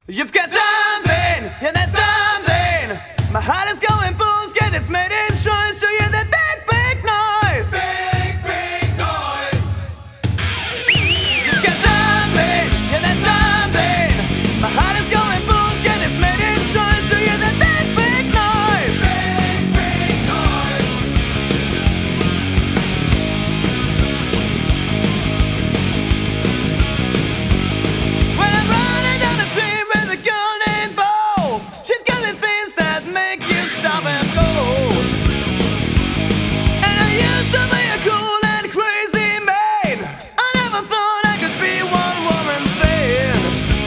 You've got something, yeah, that's something. My heart is going boom, scared it's made in shine. So yeah, that big, big noise. Big, big noise. You've got something, yeah, that's something. My heart is going boom, scared it's made in shine. So yeah, that big, big noise. Big, big noise. When I'm running down the street with a girl named Bo, she's got the things that make you stop and go. And I used to be a cool and crazy man. I never thought I could be one woman fan.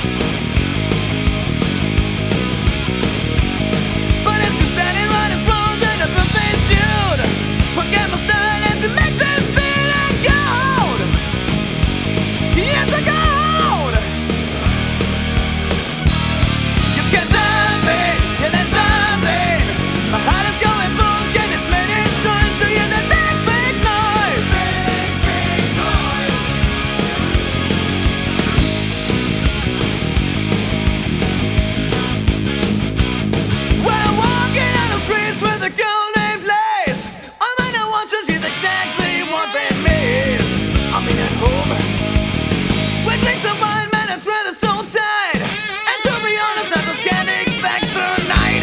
But if she's standing right in front and that's what they shoot, forget my style and she makes them feel like gold. Yes, I gold. You've got something, yeah, that's something. My heart is going boom, scared it's made in shine. So yeah, that big, big noise. Big, big noise. When I'm walking on the streets with a girl named Lace, I might not watch her, she's exactly what they miss. I mean at home, we drink some wine, man, it's rather so tight. And to be honest, I just can't expect the night.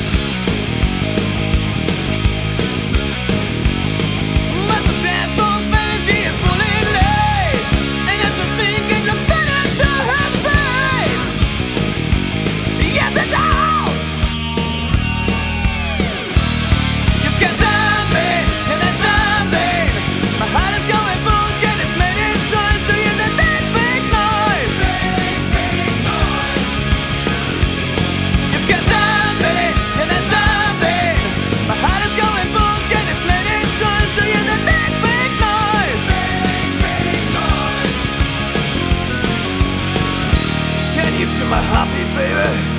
But the transform baby, she is fully laced. And that's the thinking looks better to her face. Yes, it does. You've got something, yeah, that's something. My heart is going boom, scared it's made in shine. So yeah, that big, big noise. Big, big noise. You've got something, yeah, that's something. My heart is going boom, scared it's made in shine. So yeah, that big, big noise. Big, big noise. Can you feel my heartbeat, baby?